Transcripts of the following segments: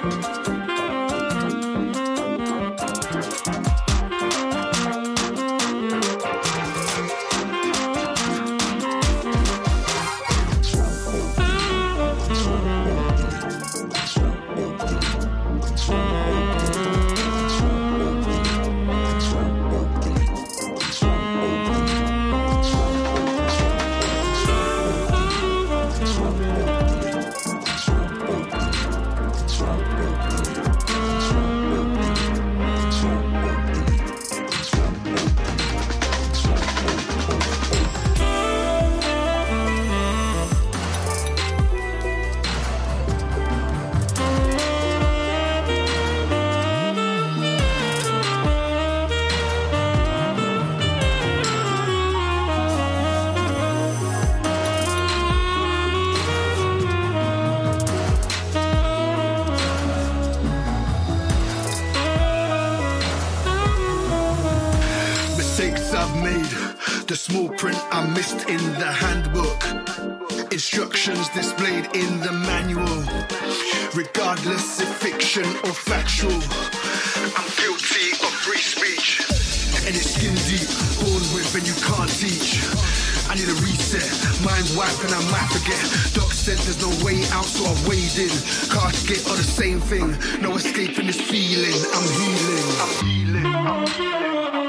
The small print I missed in the handbook, instructions displayed in the manual, regardless if fiction or factual. I'm guilty of free speech, and it's skin deep, born with and you can't teach. I need a reset, mind's wiped and I might forget. Doc said there's no way out, so I wade in. Casket are the same thing, no escaping this feeling. I'm healing, I'm healing, I'm healing.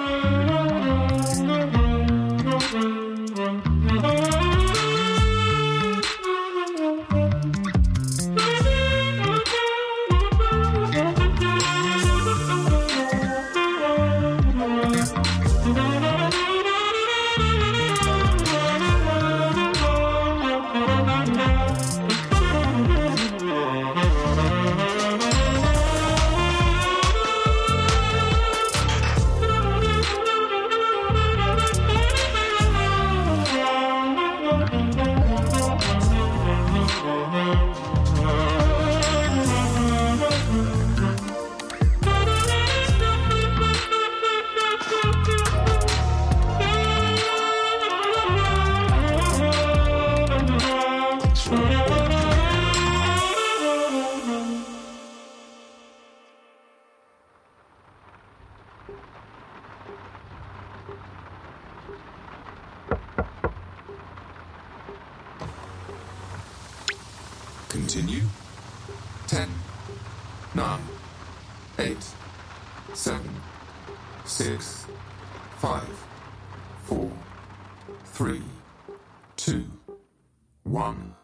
Continue. 10, 9, 8, 7, 6, 5, 4, 3, 2, 1.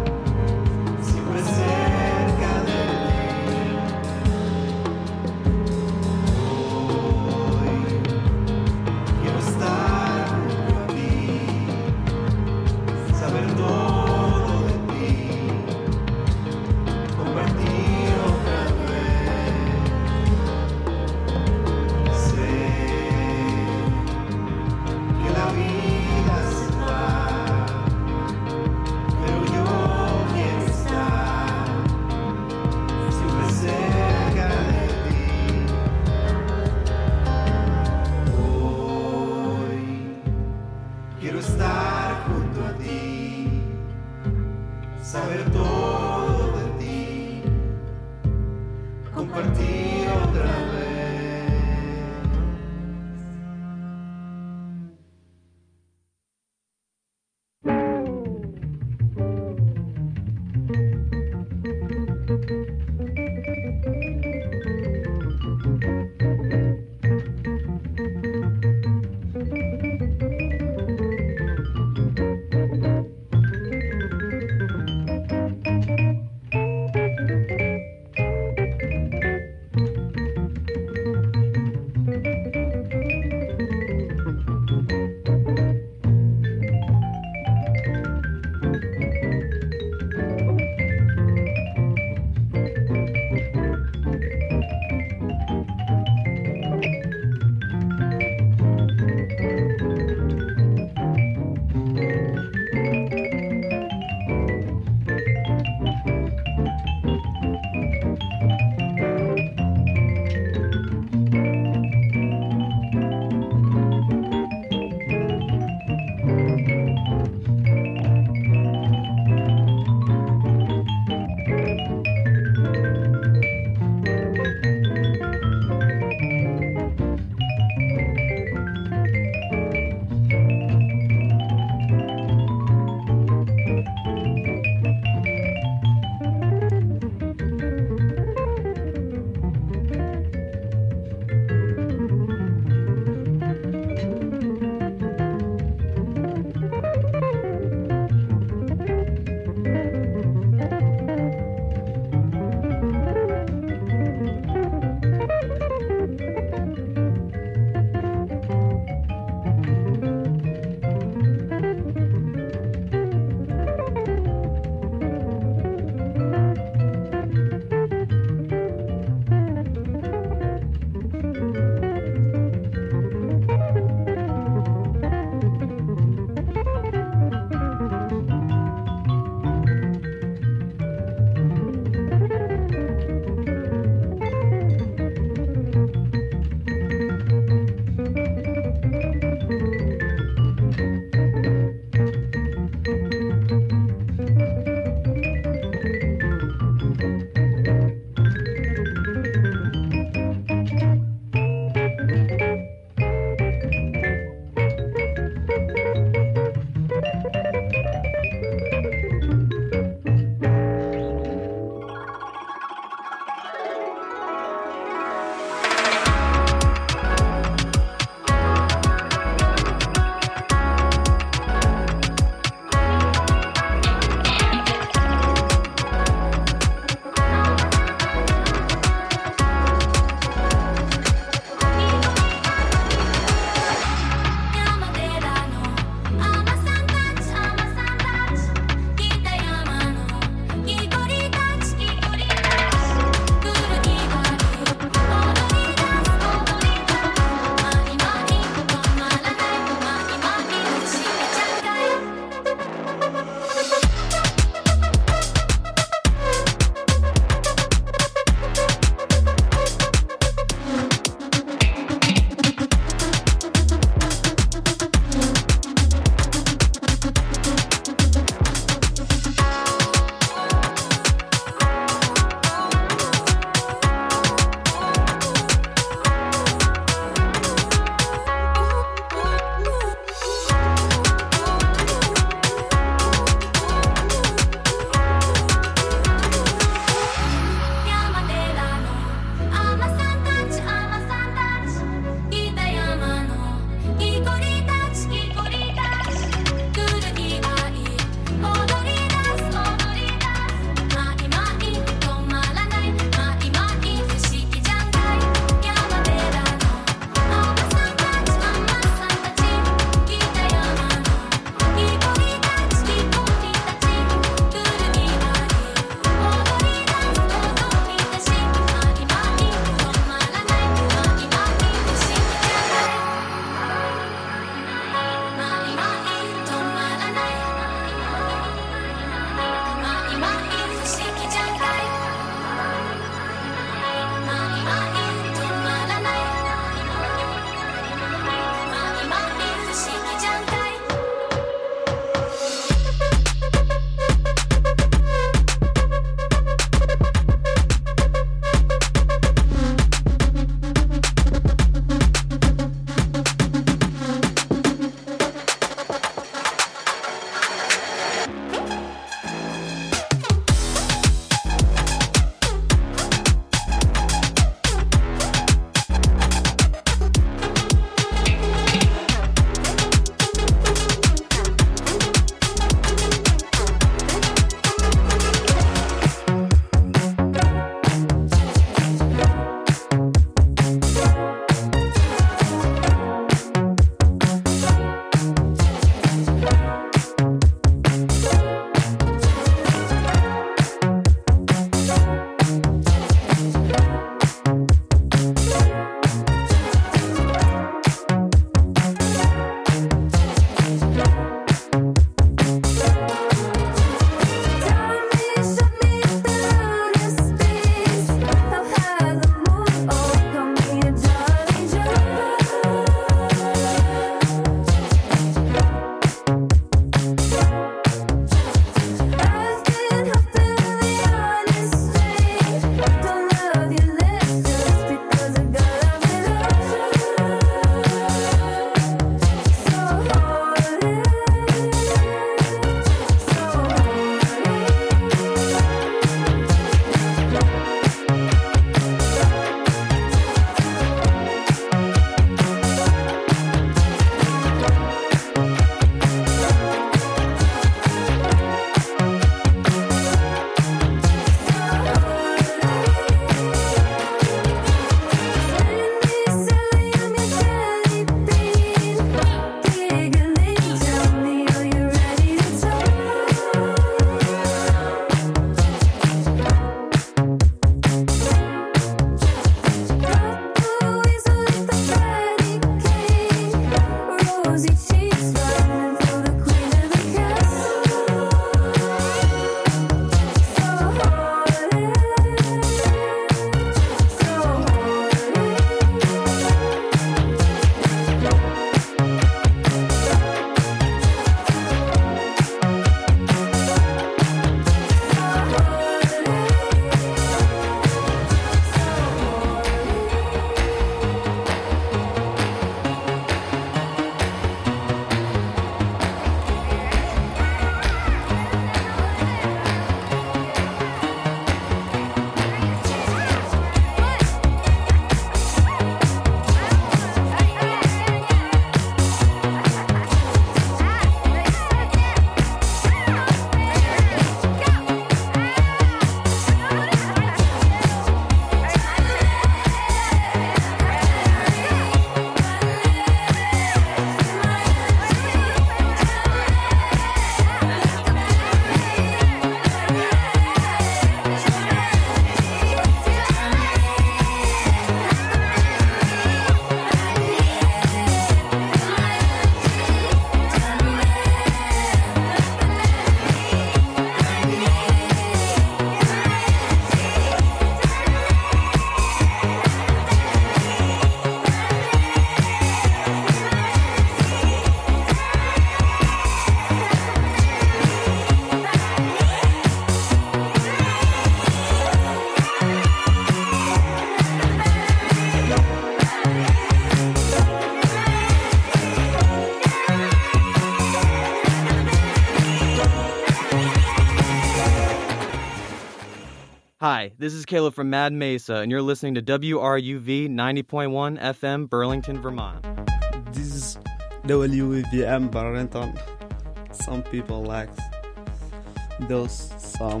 This is Caleb from Mad Mesa, and you're listening to WRUV 90.1 FM, Burlington, Vermont. This is WVM Burlington. Some people like those some.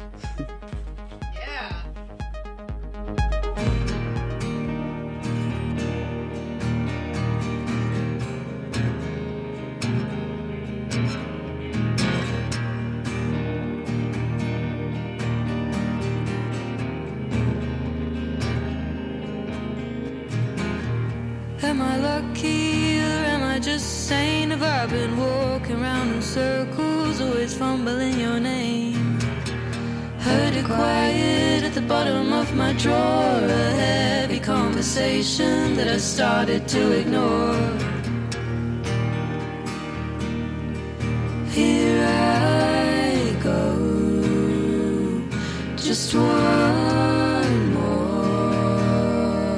Yeah. Am I lucky or am I just sane? Have I been walking around in circles, always fumbling your name? Heard it quiet at the bottom of my drawer, a heavy conversation that I started to ignore. Here I go, just one more.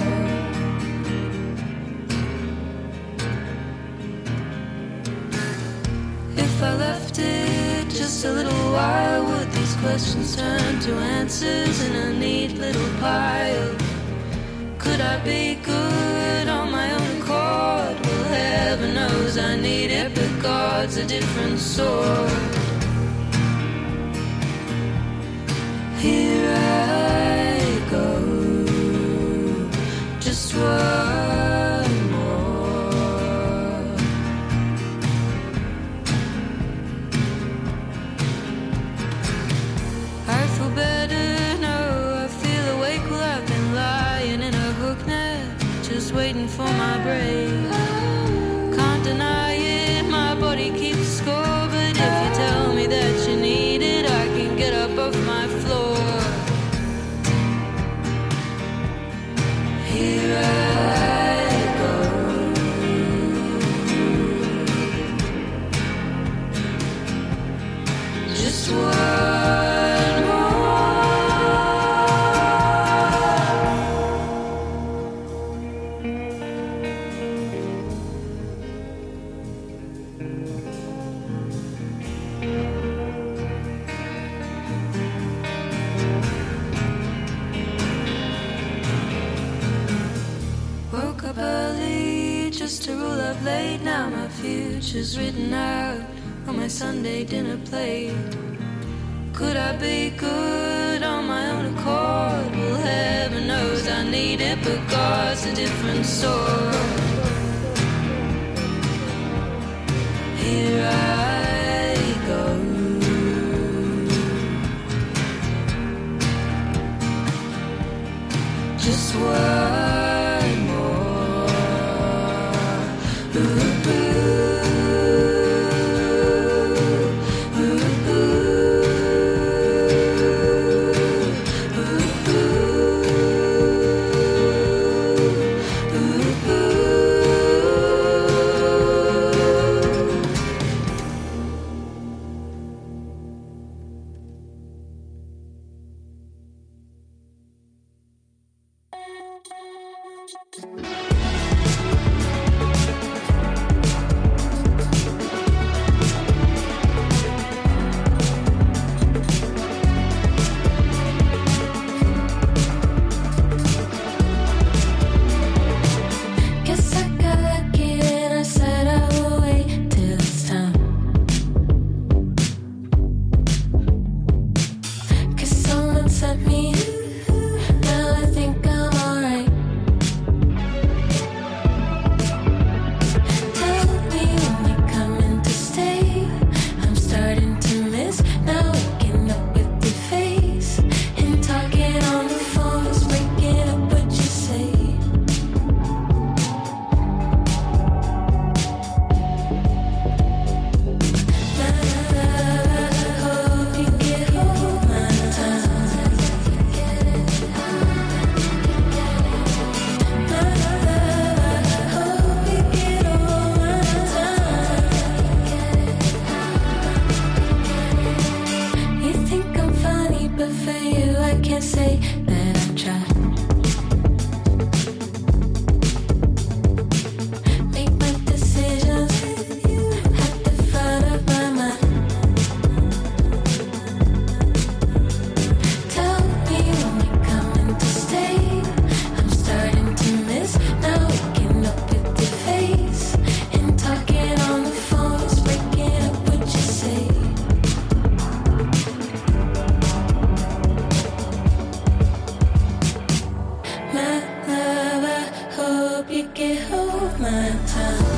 If I left it just a little while, would these questions turn to answers in a neat little pile? Could I be good on my own accord? Well, heaven knows I need it, but God's a different sort. Here I go, just one more. I feel better now, I feel awake. Well, I've been lying in a hook net, just waiting for my break. Can't deny it, my body keeps score, but if you tell me that you need it, I can get up off my floor. Here I go, just one more. Woke up early just to roll up late. Now my future's written out on my Sunday dinner plate. Could I be good on my own accord? Well, heaven knows I need it, but God's a different sort. Here I go, just one more. Ooh, guess I got lucky and I said I will wait till it's time. 'Cause someone sent me, now I think I'm alright. get all my time.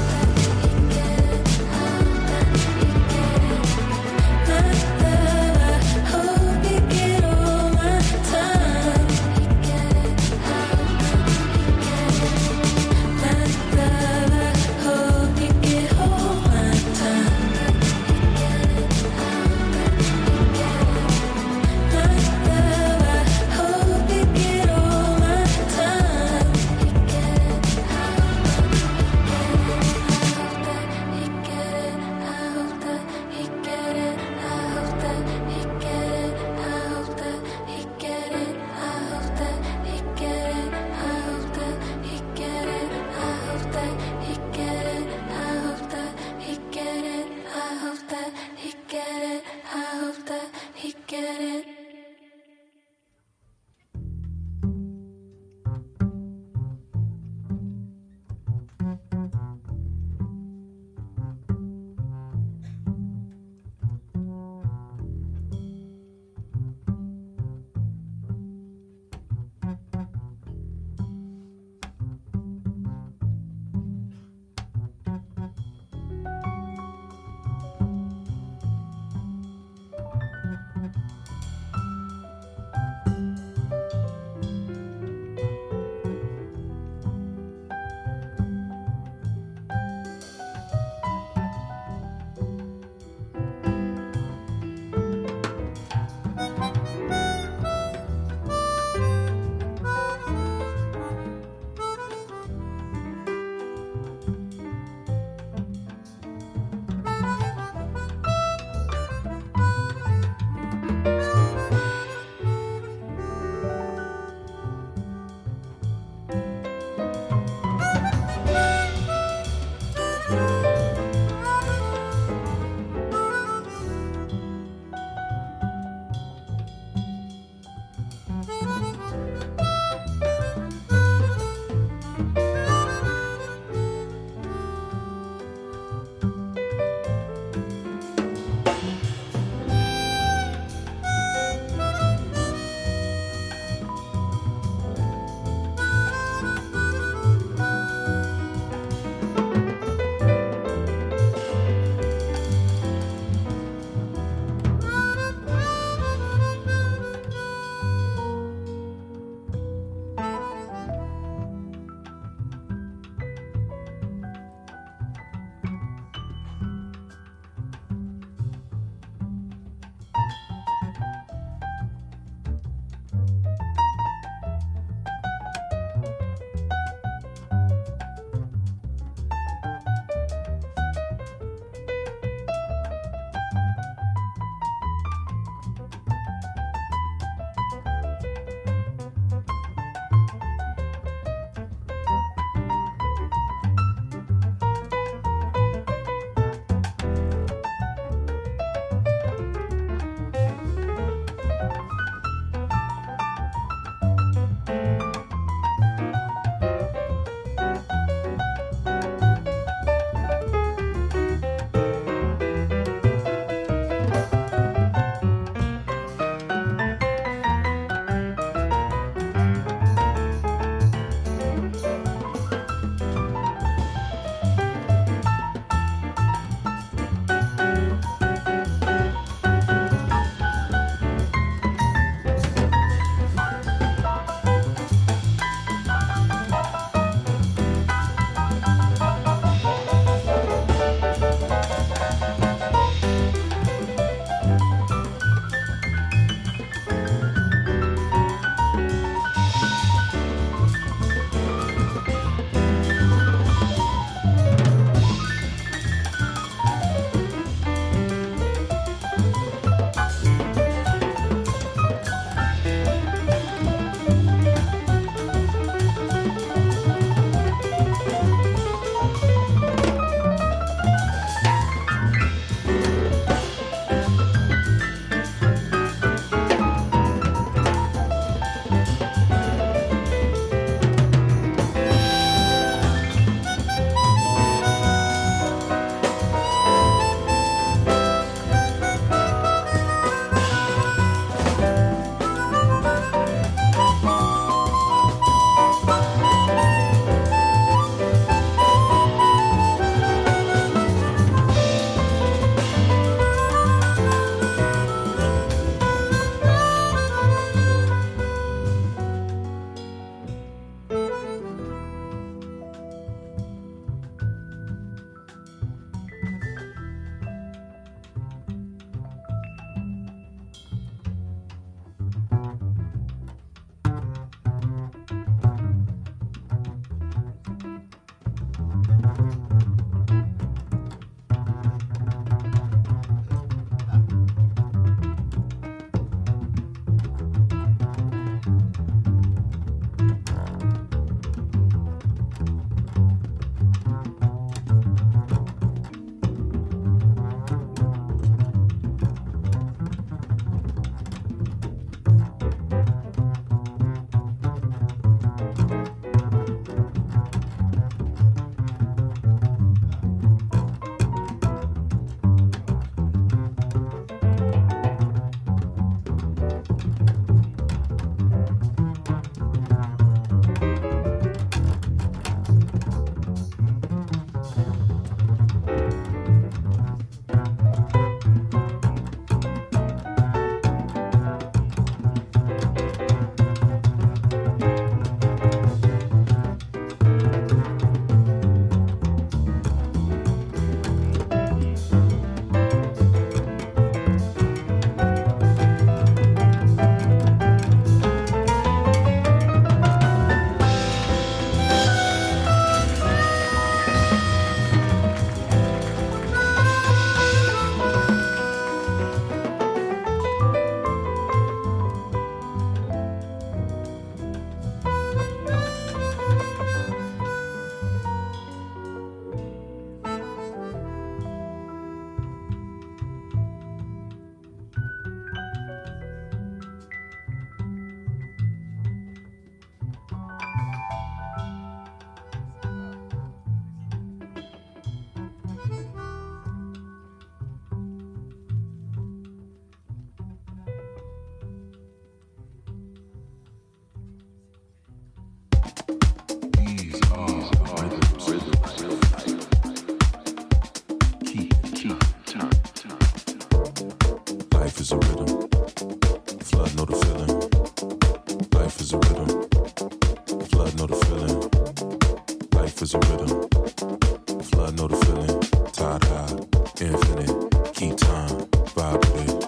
Flood know the feeling. Life is a rhythm. Flood know the feeling. Tide high, infinite. Keep time, vibe with it.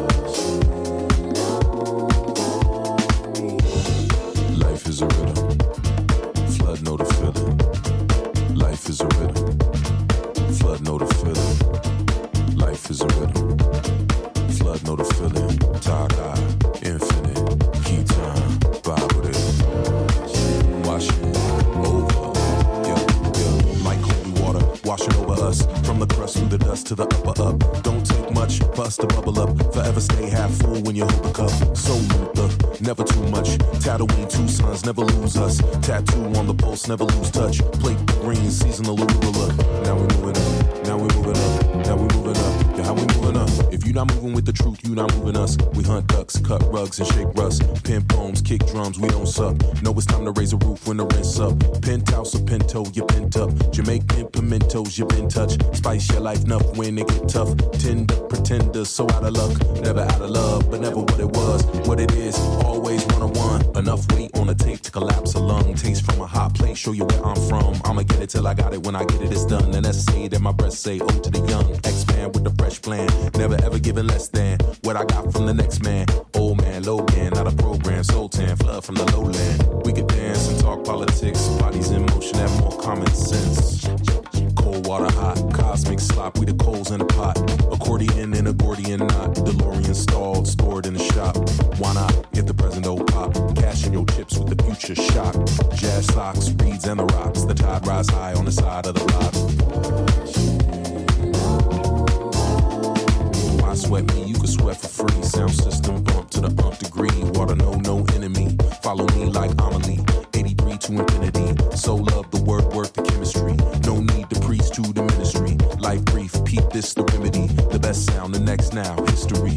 Life is a rhythm. Flood know the feeling. Life is a rhythm. Flood know the feeling. Life is a rhythm. Flood know the feeling. Tide high, infinite. Keep time, vibe with it. Wash it over. Yeah. Like holy water washing over us. From the crust through the dust to the upper up. Don't take much for us to bubble up. Forever stay half full when you hold the cup. So Luther, never too much. Tatooine, two sons, never lose us. Tattoo on the pulse, never lose touch. Plate the green, seasonal arugula. Now we moving up. Now we moving up. Now we moving up. Yeah, how we moving up? If you not moving with the truth, you not moving us. We hunt ducks, cut rugs, and shake rust. Pin poems, kick drums, we don't suck. Know it's time to raise a roof when the rent's up. Penthouse or pinto, you pent up. Jamaican pimentos, you been touched. Spice your life enough when it get tough. Tender pretenders, so out of luck. Never out of love, but never what it was. What it is, always one-on-one. Enough weight on the tape to collapse a lung. Taste from a hot place, show you where I'm from. I'ma get it till I got it, when I get it, it's done. And that's say that my breath say, oh to the young. Expand with the fresh plan. Never ever giving less than what I got from the next man. Old man, Logan, not a program. Sultan, flood from the lowland. We could dance and talk politics. Bodies in motion have more common sense. Cold water hot, cosmic slop, we the coals in the pot. Accordion and a Gordian knot. DeLorean stalled, stored in the shop. Why not, if the present don't pop? Cashing your chips with the future shock. Jazz socks, reeds and the rocks. The tide rise high on the side of the block. Why sweat me? You can sweat for free. Sound system bump to the nth degree. Water no enemy. Follow me like Amelie. 83 to infinity. So love the word, work the chemistry. No need to preach to the ministry. Life brief, peep this the remedy. The best sound, the next now, history.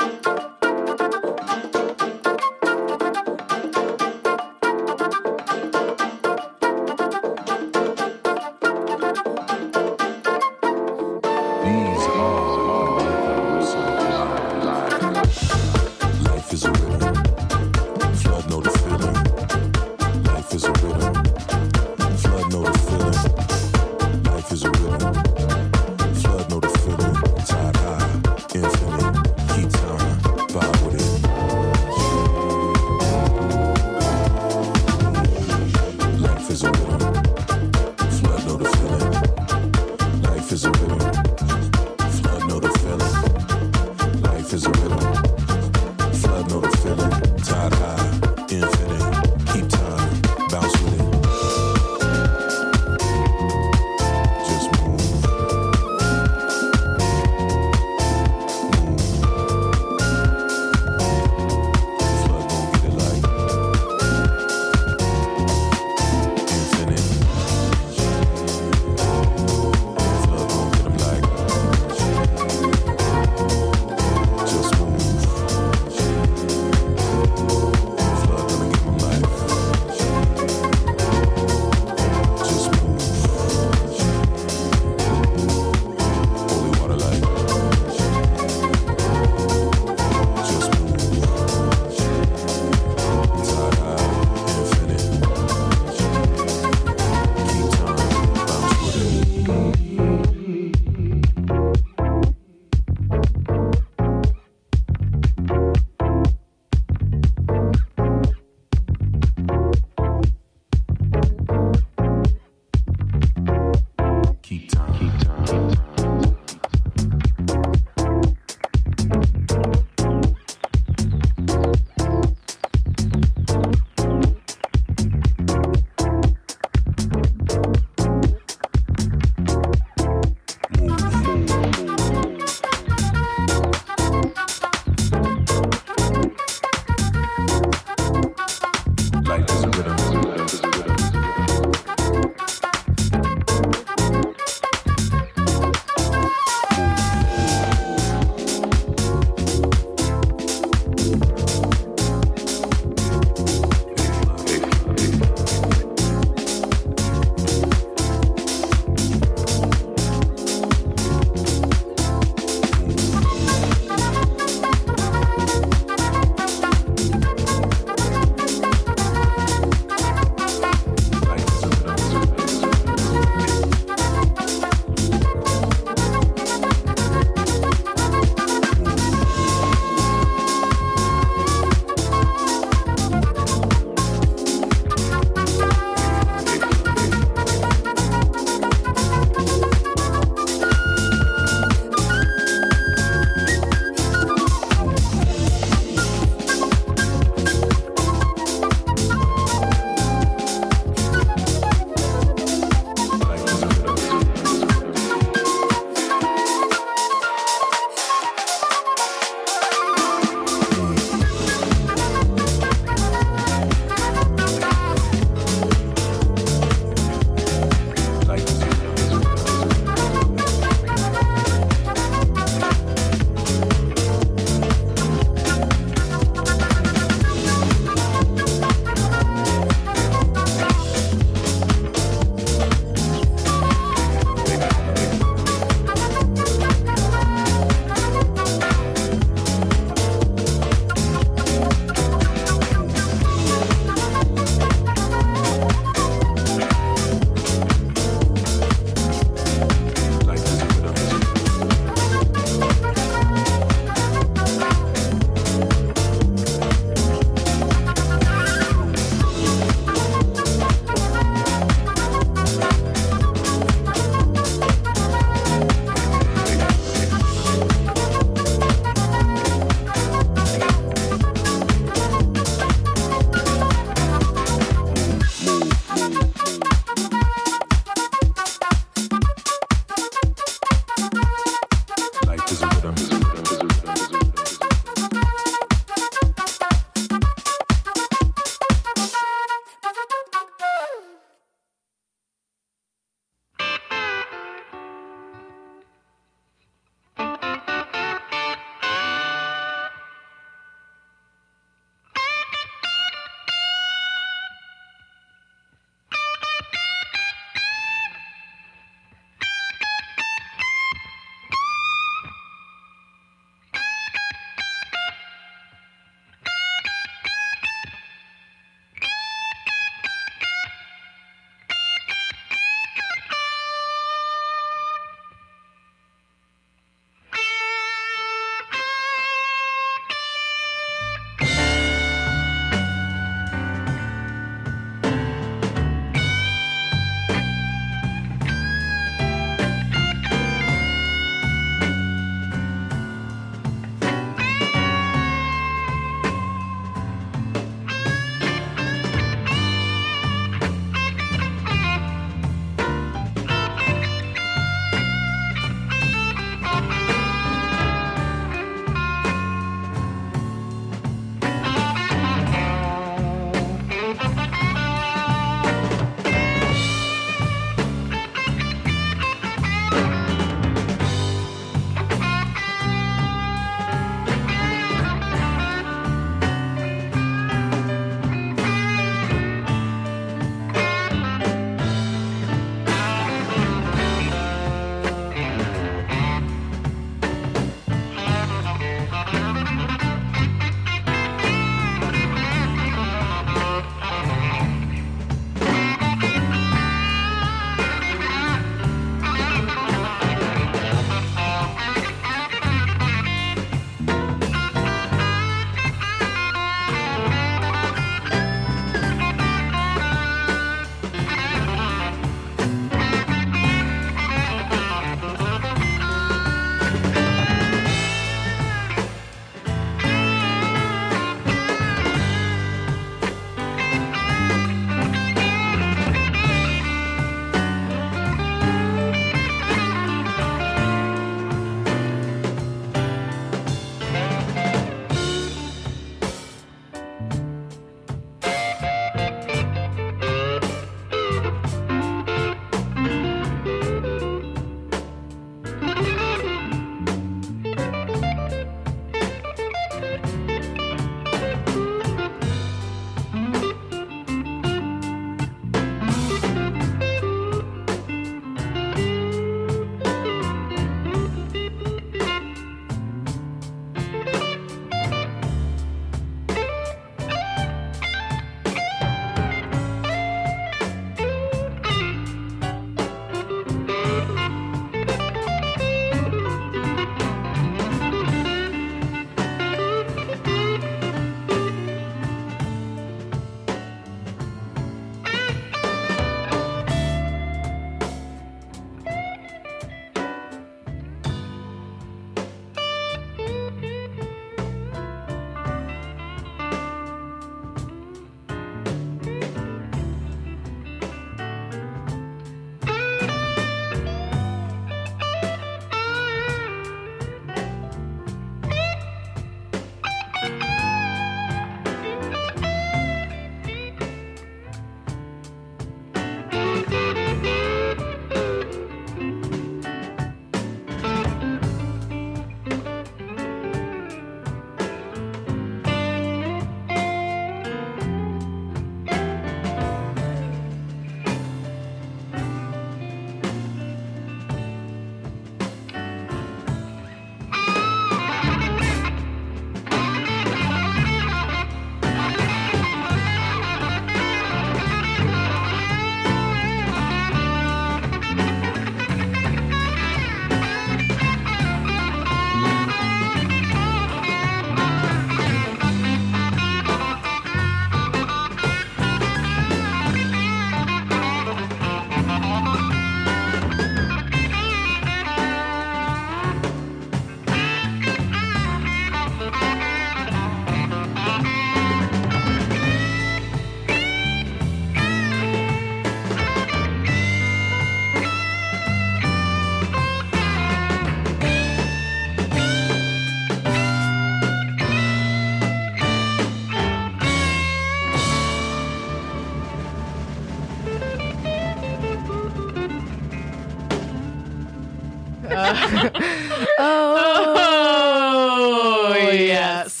Oh, yes.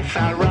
Far right.